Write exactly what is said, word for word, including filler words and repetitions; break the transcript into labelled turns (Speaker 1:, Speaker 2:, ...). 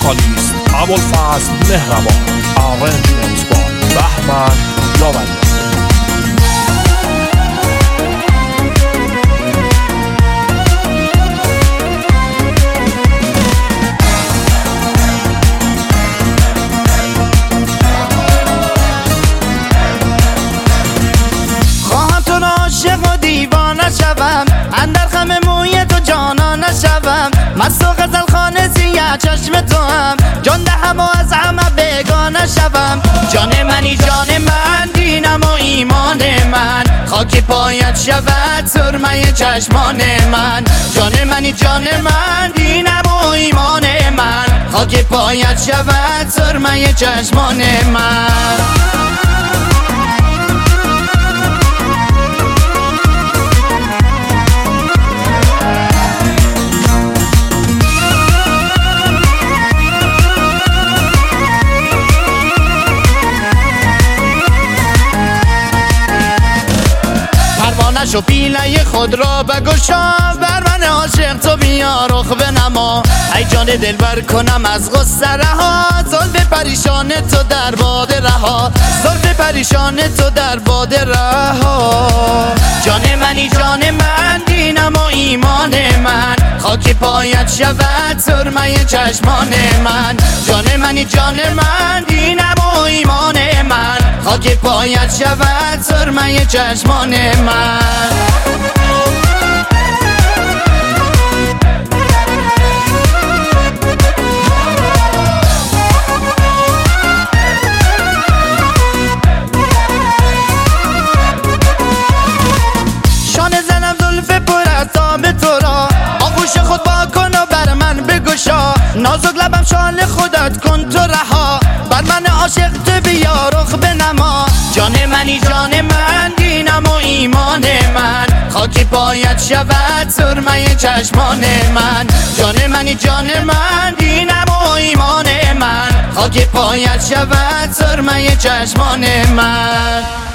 Speaker 1: وکالیست ابوالفضل مهربان، آرنجمنت با بهمن یاوری.
Speaker 2: نشوم اندر خم موی تو جانا نشوم مست و غزل خانه سیاه چشم تو هم جان دهم و از همه بگانه شوم. جان منی جان من، دینم و ایمان من، خاک پایت شود سرمه چشمان من. جان منی جان من، دینم و ایمان من، خاک پایت شود سرمه چشمان من. شو پیله خود را بگشا، بر من عاشق تو بیا رخ بنما. ای جان دلبر کنم از غصه رها، زلف پریشان تو در باد رها، زلف پریشان تو در باد رها. جان منی جان من، دینم و ایمان من، خاک پایت شود سرمه چشمان من. جان منی جان من، دینم و ایمان من، خاک پایت شود سرمه چشمان من. شانه زنم زلف پر از تاب تو را، آغوش خود با کن و بر من بگشا. نازک لبم شال خودت کن تو رها، بر من عاشق تو بیا رخ بنما. جان منی جان من، دینم و ایمان من، خاک پایت شود سرمه چشمان من. جان منی جان من، دینم و ایمان من، خاک پایت شود سرمه چشمان من.